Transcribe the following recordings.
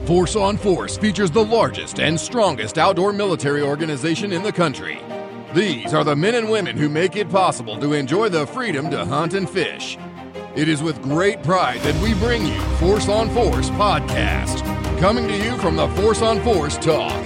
Force on Force features the largest and strongest outdoor military organization in the country. These are the men and women who make it possible to enjoy the freedom to hunt and fish. It is with great pride that we bring you Force on Force podcast, coming to you from the Force on Force Talk.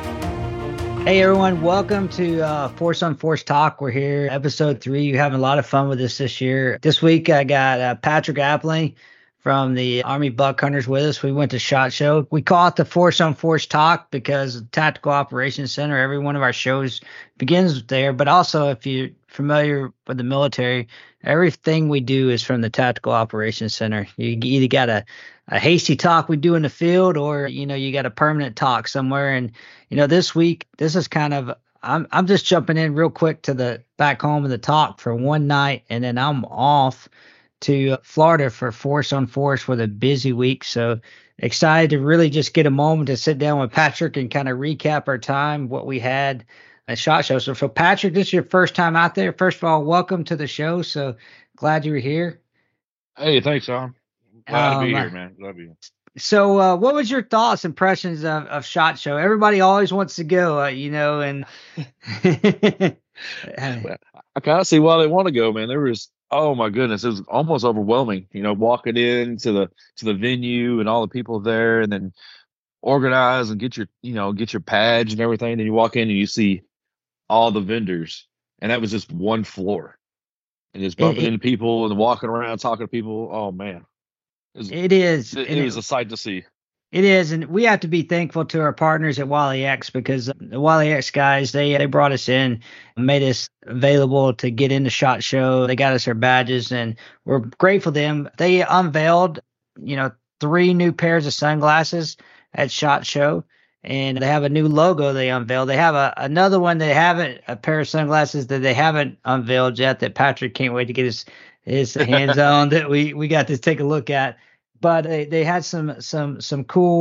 Hey everyone, welcome to Force on Force Talk. We're here, episode 3. You're having a lot of fun with us this year. This week I got Patrick Appling from the Army Buck Hunters with us. We went to SHOT Show. We call it the Force on Force Talk because Tactical Operations Center, every one of our shows begins there. But also, if you're familiar with the military, everything we do is from the Tactical Operations Center. You either got a hasty talk we do in the field, or you got a permanent talk somewhere. And this week, this is kind of I'm just jumping in real quick to the back home of the talk for one night, and then I'm off to Florida for Force on Force for the busy week. So excited to really just get a moment to sit down with Patrick and kind of recap our time, what we had at SHOT Show. So for Patrick, this is your first time out there. First of all, welcome to the show. So glad you were here. Hey, thanks, Tom. Glad to be here, man. Glad to be here. So what was your thoughts, impressions of SHOT Show? Everybody always wants to go, and I kind of see why they want to go, man. There was, oh my goodness, it was almost overwhelming, walking into the venue and all the people there, and then organize and get your badge and everything. Then you walk in and you see all the vendors, and that was just one floor, and just bumping into people and walking around talking to people. Oh man. It was a sight to see. It is, and we have to be thankful to our partners at Wally X, because the Wally X guys, they brought us in, made us available to get into SHOT Show. They got us our badges, and we're grateful to them. They unveiled, 3 new pairs of sunglasses at SHOT Show, and they have a new logo they unveiled. They have another one a pair of sunglasses that they haven't unveiled yet that Patrick can't wait to get his hands on, that we got to take a look at. But they had some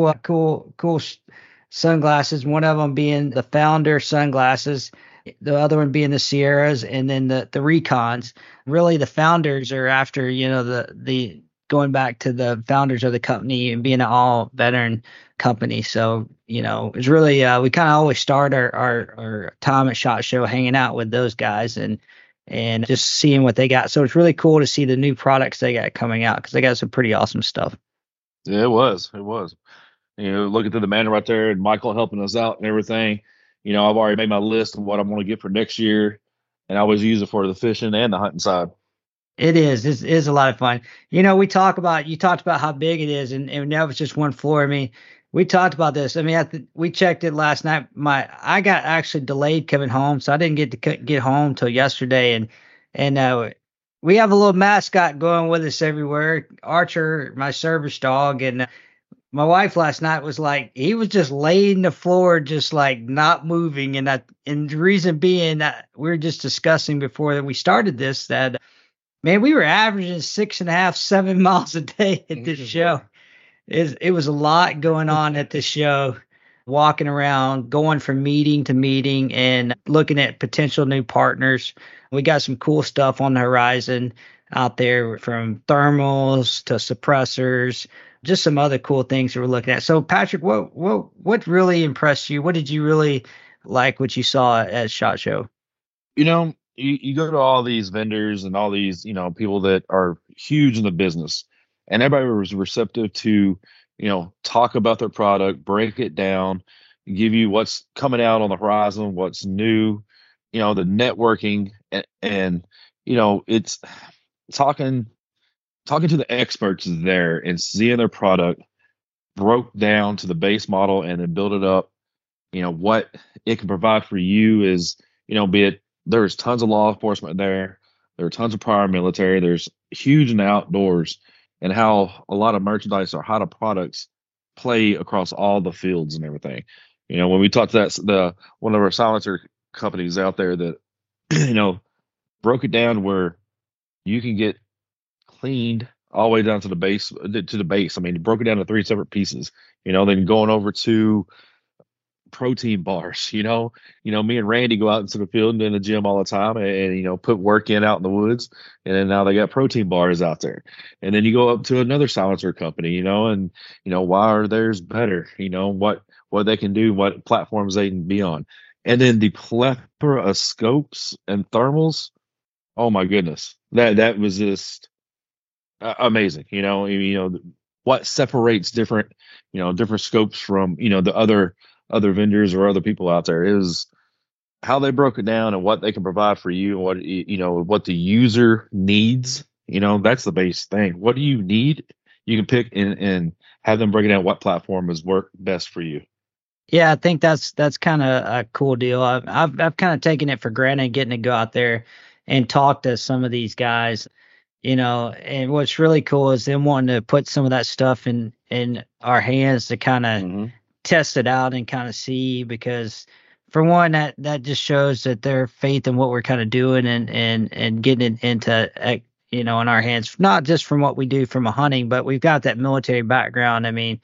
cool sunglasses. One of them being the Founder sunglasses, the other one being the Sierras, and then the Recons. Really, the Founders are after the going back to the founders of the company and being an all veteran company. So it's really we kind of always start our time at SHOT Show hanging out with those guys and just seeing what they got. So it's really cool to see the new products they got coming out, because they got some pretty awesome stuff. Yeah, it was. Looking through the manual right there, and Michael helping us out and everything. I've already made my list of what I'm going to get for next year, and I always use it for the fishing and the hunting side. It is a lot of fun. You talked about how big it is, and that was just one floor. I mean, we talked about this. I mean, we checked it last night. I got actually delayed coming home, so I didn't get to get home till yesterday. And we have a little mascot going with us everywhere, Archer, my service dog. And my wife last night was like, he was just laying the floor, just like not moving. And the reason being that we were just discussing before that we started this, that man, we were averaging 6.5, 7 miles a day at this show. It was a lot going on at this show, walking around, going from meeting to meeting and looking at potential new partners. We got some cool stuff on the horizon out there, from thermals to suppressors, just some other cool things that we're looking at. So Patrick, what really impressed you? What did you really like what you saw at SHOT Show? You go to all these vendors and all these, people that are huge in the business, and everybody was receptive to, talk about their product, break it down, give you what's coming out on the horizon, what's new, the networking, and it's talking to the experts there and seeing their product broke down to the base model and then build it up. What it can provide for you is, be it, there's tons of law enforcement there. There are tons of prior military. There's huge in the outdoors, and how a lot of merchandise or how the products play across all the fields and everything. When we talked to one of our silencer companies out there that, broke it down where you can get cleaned all the way down to the base. I mean, broke it down to 3 separate pieces, then going over to protein bars. Me and Randy go out into the field and in the gym all the time, and put work in out in the woods. And then now they got protein bars out there. And then you go up to another silencer company, and why are theirs better? What they can do, what platforms they can be on. And then the plethora of scopes and thermals. Oh my goodness, that was just amazing. What separates different scopes from the other vendors or other people out there is how they broke it down and what they can provide for you, and what the user needs. That's the base thing. What do you need? You can pick and have them break it down what platform is work best for you. Yeah, I think that's kind of a cool deal. I've kind of taken it for granted getting to go out there and talk to some of these guys, and what's really cool is them wanting to put some of that stuff in our hands to kind of test it out and kind of see, because for one, that just shows that their faith in what we're kind of doing and getting it into in our hands, not just from what we do from a hunting, but we've got that military background. I mean,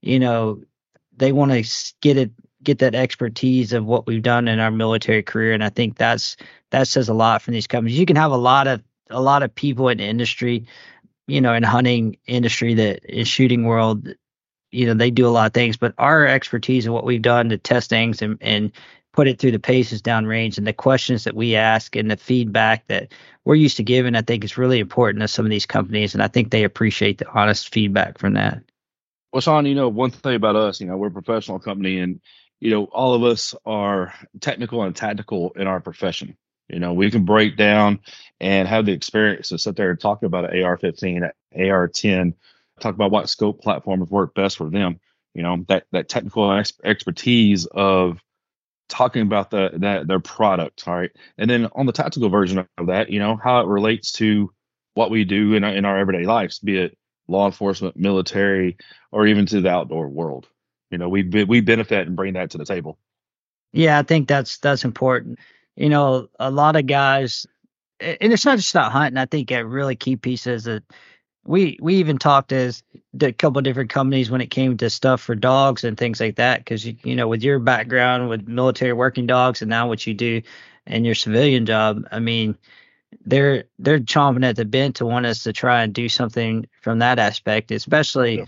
they want to get that expertise of what we've done in our military career, and I think that says a lot from these companies. You can have a lot of people in the industry, in hunting industry, that in shooting world, they do a lot of things, but our expertise and what we've done to test things and put it through the paces downrange, and the questions that we ask and the feedback that we're used to giving, I think is really important to some of these companies, and I think they appreciate the honest feedback from that. Well, Sean, one thing about us, we're a professional company, and all of us are technical and tactical in our profession. We can break down and have the experience to sit there and talk about an AR-15, an AR-10, talk about what scope platforms work best for them. That technical expertise of talking about their product, all right. And then on the tactical version of that, how it relates to what we do in our everyday lives, be it law enforcement, military, or even to the outdoor world. We benefit and bring that to the table. Yeah, I think that's important. A lot of guys, and it's not just about hunting. I think a really key piece is that we even talked as a couple of different companies when it came to stuff for dogs and things like that. Because with your background with military working dogs, and now what you do in your civilian job, I mean, they're chomping at the bit to want us to try and do something from that aspect, especially,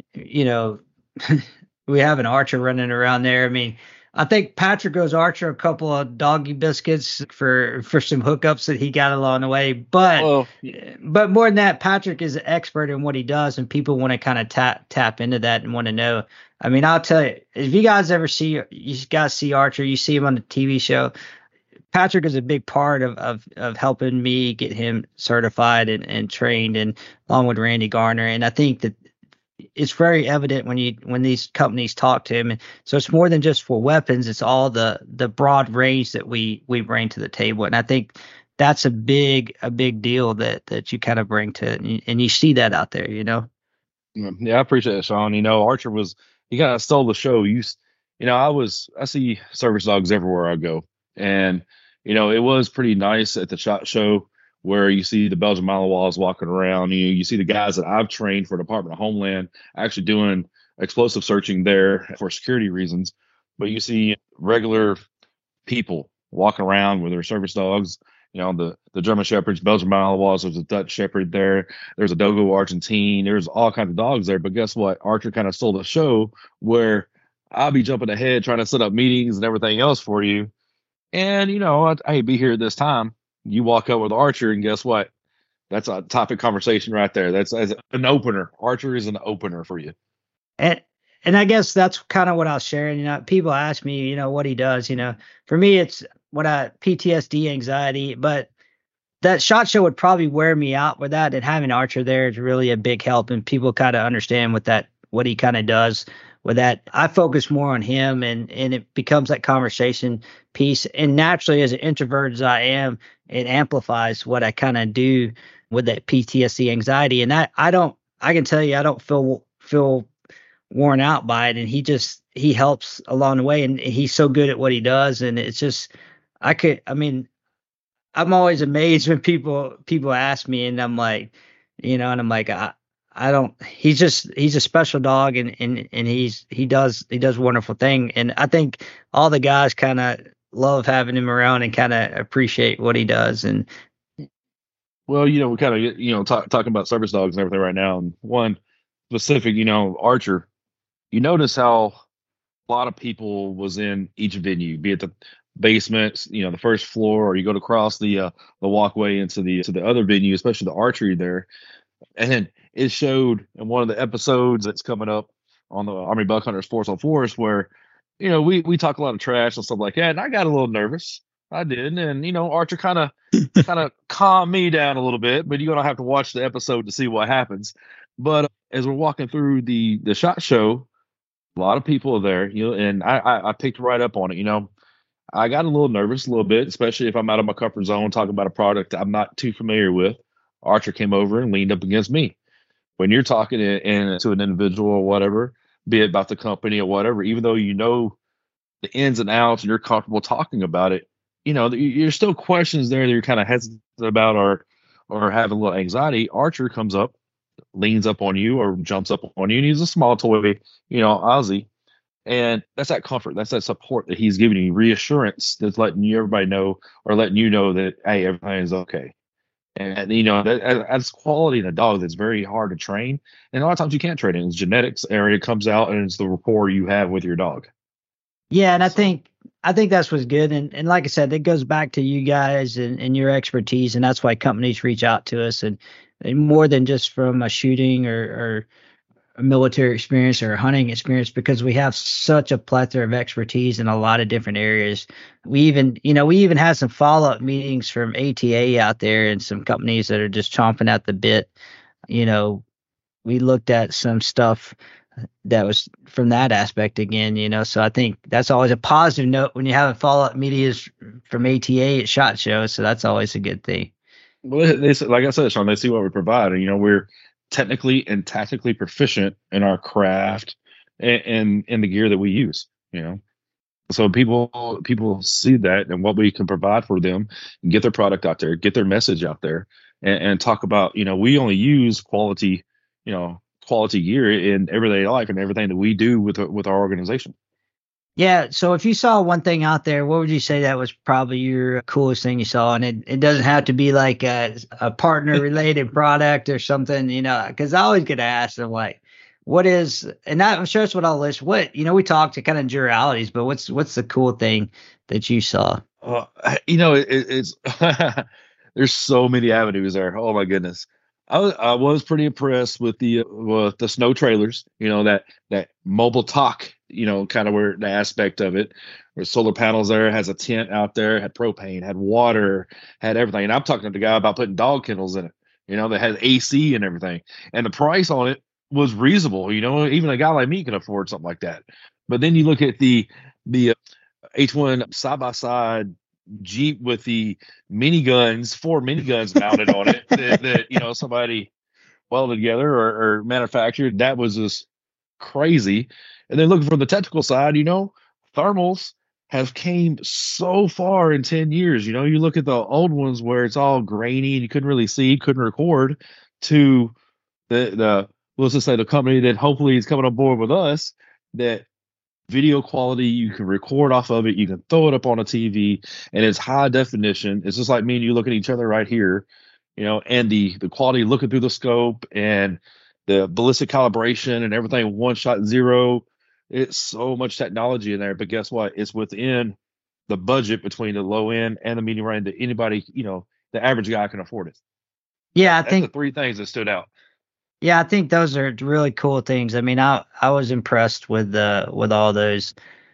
we have an archer running around there. I mean, I think Patrick goes archer a couple of doggy biscuits for some hookups that he got along the way. But more than that, Patrick is an expert in what he does, and people want to kind of tap into that and want to know. I mean, I'll tell you, if you guys ever see Archer, you see him on the TV show. Patrick is a big part of helping me get him certified and trained, and along with Randy Garner. And I think that it's very evident when these companies talk to him. And so it's more than just for weapons. It's all the broad range that we bring to the table. And I think that's a big deal that you kind of bring to it. And you see that out there, Yeah, I appreciate it, Sean. Archer he kind of stole the show. I see service dogs everywhere I go. And, it was pretty nice at the SHOT Show where you see the Belgian Malinois walking around. You see the guys that I've trained for Department of Homeland actually doing explosive searching there for security reasons. But you see regular people walking around with their service dogs, the German Shepherds, Belgian Malinois, there's a Dutch Shepherd there, there's a Dogo Argentine, there's all kinds of dogs there. But guess what? Archer kind of stole the show where I'll be jumping ahead trying to set up meetings and everything else for you. And, I be here this time. You walk up with Archer, and guess what? That's a topic conversation right there. That's an opener. Archer is an opener for you. And I guess that's kind of what I was sharing. People ask me, what he does. For me, it's PTSD, anxiety. But that SHOT Show would probably wear me out with that. And having Archer there is really a big help. And people kind of understand what he kind of does with that. I focus more on him, and it becomes that conversation piece. And naturally, as an introvert as I am, it amplifies what I kind of do with that PTSD, anxiety. And that I can tell you, I don't feel worn out by it. And he helps along the way, and he's so good at what he does. And it's just, I'm always amazed when people ask me, and I'm like, I don't. He's a special dog, and he does wonderful thing. And I think all the guys kind of love having him around and kind of appreciate what he does. And Well, we kind of talking about service dogs and everything right now. And one specific, Archer. You notice how a lot of people was in each venue, be it the basement, the first floor, or you go to cross the walkway into the other venue, especially the archery there. And then it showed in one of the episodes that's coming up on the Army Buck Hunters Force on Force where, we talk a lot of trash and stuff like that. And I got a little nervous. I did. And, Archer kind of calmed me down a little bit, but you're going to have to watch the episode to see what happens. But as we're walking through the SHOT Show, a lot of people are there, and I picked right up on it. I got a little nervous a little bit, especially if I'm out of my comfort zone talking about a product I'm not too familiar with. Archer came over and leaned up against me. When you're talking to an individual or whatever, be it about the company or whatever, even though you know the ins and outs and you're comfortable talking about it, you're still questions there that you're kind of hesitant about or have a little anxiety. Archer comes up, leans up on you or jumps up on you, and he's a small toy, Aussie. And that's that comfort, that's that support that he's giving you, reassurance that's letting everybody know or letting you know that, hey, everything is okay. And that's quality in a dog that's very hard to train. And a lot of times you can't train it. It's genetics area comes out and it's the rapport you have with your dog. Yeah, and I think that's what's good. And like I said, it goes back to you guys and your expertise, and that's why companies reach out to us and more than just from a shooting or a military experience or a hunting experience, because we have such a plethora of expertise in a lot of different areas. We even had some follow-up meetings from ATA out there and some companies that are just chomping at the bit. We looked at some stuff that was from that aspect again, so I think that's always a positive note when you have a follow-up meetings from ATA at SHOT Show. So that's always a good thing. Well, like I said, Sean, they see what we provide, and we're technically and tactically proficient in our craft and in the gear that we use. So people see that and what we can provide for them, and get their product out there, get their message out there, and talk about we only use quality gear in everyday life and everything that we do with our organization. Yeah. So if you saw one thing out there, what would you say that was probably your coolest thing you saw? And it doesn't have to be like a partner related product or something, because I always get asked, I'm like, what is, and I'm sure that's what I'll list. What, we talked to kind of generalities, but what's the cool thing that you saw? It's there's so many avenues there. Oh my goodness. I was pretty impressed with the snow trailers, that mobile talk, kind of where the aspect of it, where solar panels there, has a tent out there, had propane, had water, had everything. And I'm talking to the guy about putting dog kennels in it, that has AC and everything. And the price on it was reasonable, even a guy like me can afford something like that. But then you look at the H1 side by side Jeep with the miniguns, 4 miniguns mounted on it that somebody welded together or manufactured. That was just crazy. And then looking from the technical side, thermals have came so far in 10 years. You look at the old ones where it's all grainy and you couldn't really see, couldn't record, to the let's just say the company that hopefully is coming on board with us, that video quality, you can record off of it, you can throw it up on a TV, and it's high definition. It's just like me and you looking at each other right here, and the quality looking through the scope and the ballistic calibration and everything, 1.0. It's so much technology in there, but guess what? It's within the budget between the low end and the medium range that anybody, the average guy can afford it. Yeah, That's the three things that stood out. Yeah, I think those are really cool things. I mean, I was impressed with all those.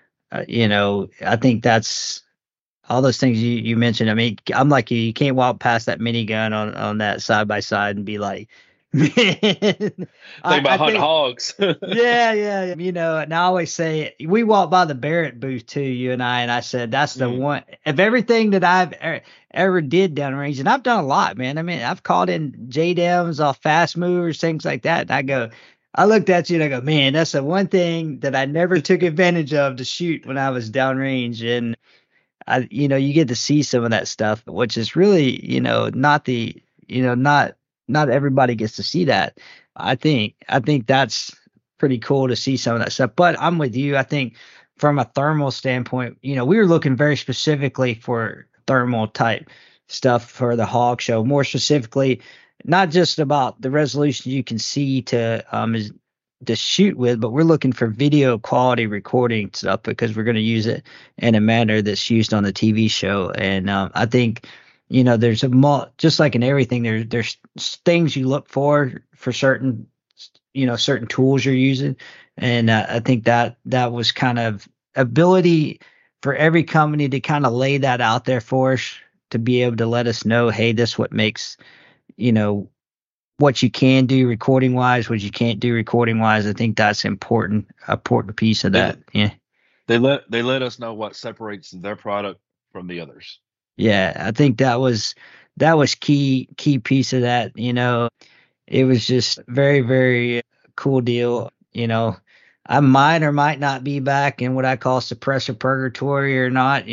I think that's all those things you mentioned. I mean, I'm like you can't walk past that minigun on that side by side and be like, man. Think about hunting hogs. yeah. And I always say, we walked by the Barrett booth too, you and I said, that's the one of everything that I've ever did downrange. And I've done a lot, man. I mean, I've caught in JDAMs off fast movers, things like that. And I looked at you and I go, man, that's the one thing that I never took advantage of to shoot when I was downrange. And you get to see some of that stuff, which is really, not everybody gets to see that. I think that's pretty cool to see some of that stuff. But I'm with you. I think from a thermal standpoint, we were looking very specifically for thermal type stuff for the hog show. More specifically, not just about the resolution you can see to shoot with, but we're looking for video quality recording stuff because we're going to use it in a manner that's used on the TV show. And I think there's just like in everything, there's things you look for certain certain tools you're using, and I think that was kind of ability for every company to kind of lay that out there for us to be able to let us know, hey, this what makes what you can do recording wise, what you can't do recording wise. I think that's important piece of that. Yeah. They let us know what separates their product from the others. Yeah, I think that was key piece of that. It was just very, very cool deal. I might or might not be back in what I call suppressor purgatory or not.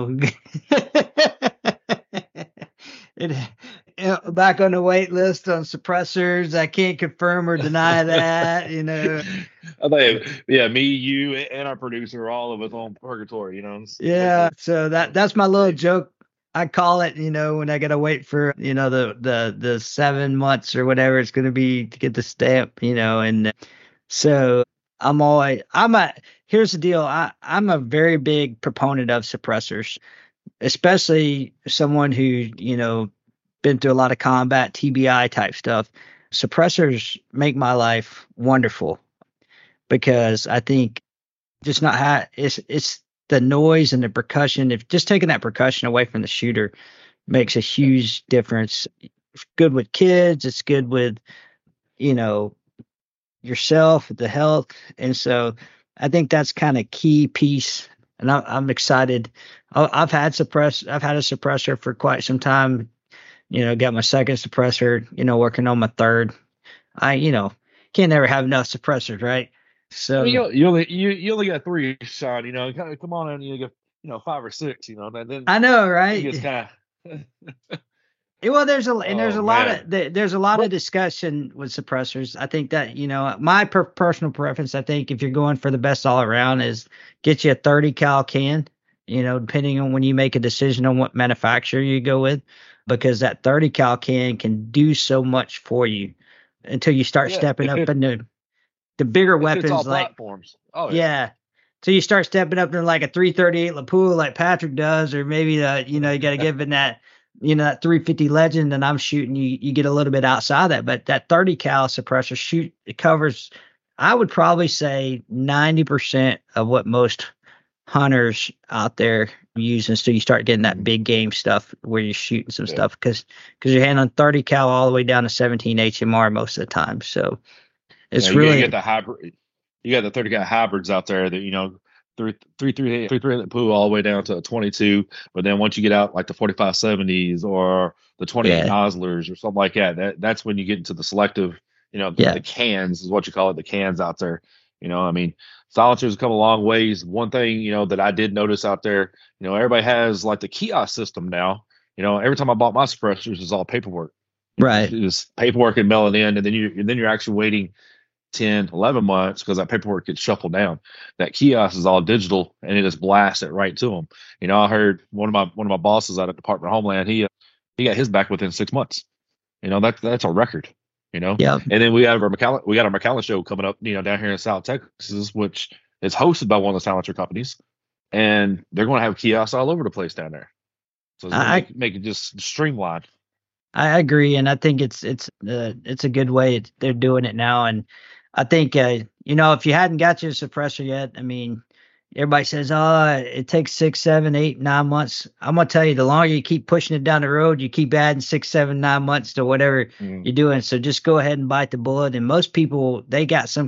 Back on the wait list on suppressors. I can't confirm or deny that. I think, yeah, me, you, and our producer, all of us on purgatory. Yeah. So that's my little joke. I call it, when I gotta wait for, the 7 months or whatever it's gonna be to get the stamp, and so here's the deal. I'm a very big proponent of suppressors, especially someone who, been through a lot of combat, TBI type stuff. Suppressors make my life wonderful because I think just not it's the noise and the percussion. If just taking that percussion away from the shooter makes a huge difference. It's good with kids. It's good with, yourself, the health. And so I think that's kind of key piece. And I'm excited. I've had a suppressor for quite some time. Got my second suppressor, working on my third. I can't never have enough suppressors, right? So you only got 3, Sean. Come on, and you get 5 or 6. And then I know, right? It's kind of. Well, there's a lot of discussion with suppressors. I think that my personal preference. I think if you're going for the best all around, is get you a 30 cal can. Depending on when you make a decision on what manufacturer you go with, because that 30 cal can do so much for you until you start stepping up into the bigger weapons like platforms. Oh yeah. So you start stepping up to like a 338 Lapua like Patrick does, or maybe you got to give in that that 350 Legend, and I'm shooting you get a little bit outside that, but that 30 cal suppressor it covers, I would probably say 90% of what most hunters out there use, and so you start getting that big game stuff where you're shooting some stuff because you're handling 30 cal all the way down to 17 HMR most of the time. So it's really you get the hybrid. You got the 30 cal hybrids out there that 338 Lapua all the way down to a 22, but then once you get out like the 4570s or the 28 Noslers or something like that's when you get into the selective, the cans is what you call it, the cans out there. Silencers have come a long ways. One thing, that I did notice out there, everybody has like the kiosk system now. Every time I bought my suppressors, it's all paperwork. Right. It's paperwork and mailing in, and then you're actually waiting 10, 11 months because that paperwork gets shuffled down. That kiosk is all digital, and it just blasts it right to them. I heard one of my bosses out at Department of Homeland, he got his back within 6 months. That's a record. Yeah. And then we got our McAllen show coming up, down here in South Texas, which is hosted by one of the silencer companies, and they're going to have kiosks all over the place down there. So it's make it just streamlined. I agree, and I think it's a good way they're doing it now. And I think if you hadn't got your suppressor yet, everybody says, it takes 6, 7, 8, 9 months. I'm gonna tell you, the longer you keep pushing it down the road, you keep adding 6, 7, 9 months to whatever you're doing. So just go ahead and bite the bullet. And most people, they'll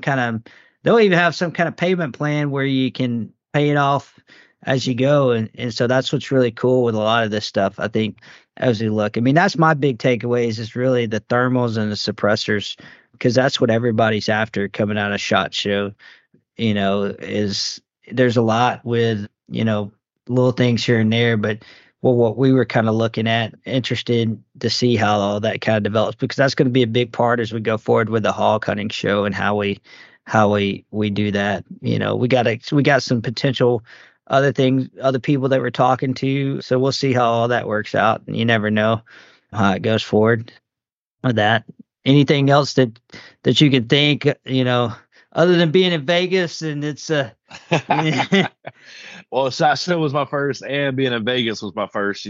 even have some kind of payment plan where you can pay it off as you go. And so that's what's really cool with a lot of this stuff, I think, as we look. That's my big takeaways is really the thermals and the suppressors, because that's what everybody's after coming out of SHOT Show. Is there's a lot with little things here and there, but what we were kind of looking at, interested to see how all that kind of develops, because that's going to be a big part as we go forward with the hog hunting show and how we do that. We got some potential other things, other people that we're talking to. So we'll see how all that works out. And you never know how it goes forward with that. Anything else that you can think, other than being in Vegas and it's well, SHOT Show was my first, and being in Vegas was my first.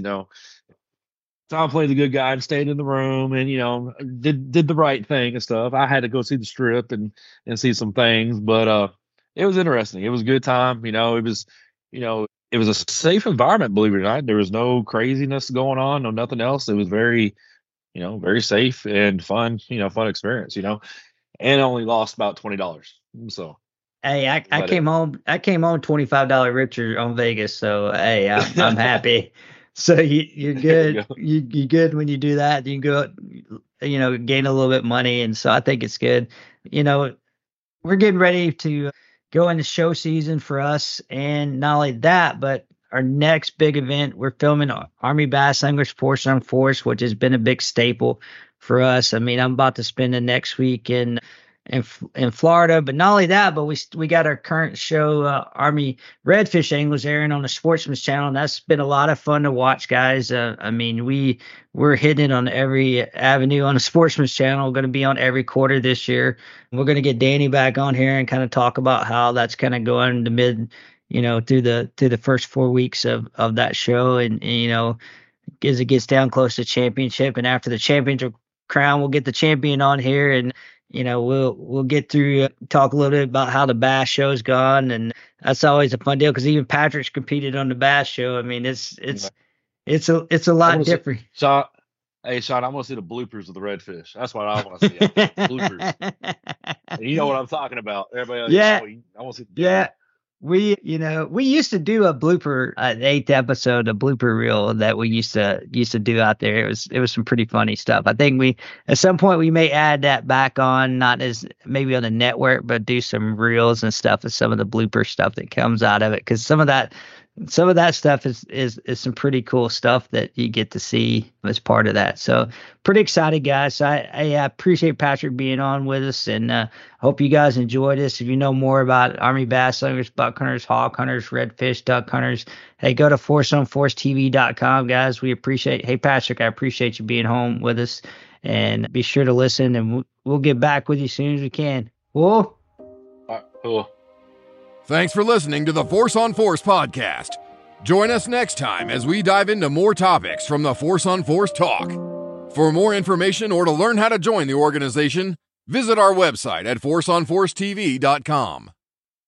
Tom played the good guy and stayed in the room, and did the right thing and stuff. I had to go see the strip and see some things, but it was interesting. It was a good time. It was a safe environment, believe it or not. There was no craziness going on, no nothing else. It was very, very safe and fun, fun experience, and only lost about $20. So. Hey, I came home $25 richer on Vegas, so hey, I'm happy. So you're good. You good when you do that. You can go, gain a little bit of money, and so I think it's good. We're getting ready to go into show season for us, and not only that, but our next big event, we're filming Army Bass Anglers Force on Force, which has been a big staple for us. I mean, I'm about to spend the next week in Florida, but not only that, but we got our current show, Army Redfish Anglers, airing on the Sportsman's Channel, and that's been a lot of fun to watch, guys. I mean, we're hitting it on every avenue on the Sportsman's Channel. We're going to be on every quarter this year. We're going to get Danny back on here and kind of talk about how that's kind of going to mid, through the first 4 weeks of that show, and as it gets down close to championship, and after the championship crown, we'll get the champion on here, and we'll get through, talk a little bit about how the bass show's gone, and that's always a fun deal, because even Patrick's competed on the bass show. I mean, it's a lot different. Sean, I'm gonna see the bloopers of the redfish. That's what I want to see. Bloopers. And you know what I'm talking about. Everybody else, yeah, I want to see. Yeah. We used to do a blooper, the 8th episode, a blooper reel that we used to do out there. It was some pretty funny stuff. I think at some point we may add that back on, not as maybe on the network, but do some reels and stuff of some of the blooper stuff that comes out of it. 'Cause some of that stuff is some pretty cool stuff that you get to see as part of that. So pretty excited, guys. So I appreciate Patrick being on with us, and hope you guys enjoyed this. If you know more about Army Bass Anglers, buck hunters, hog hunters, redfish, duck hunters, hey, go to forceonforcetv.com, guys. We appreciate. Hey, Patrick, I appreciate you being home with us, and be sure to listen, and we'll get back with you as soon as we can. Cool. All right, cool. Thanks for listening to the Force on Force podcast. Join us next time as we dive into more topics from the Force on Force talk. For more information or to learn how to join the organization, visit our website at forceonforcetv.com.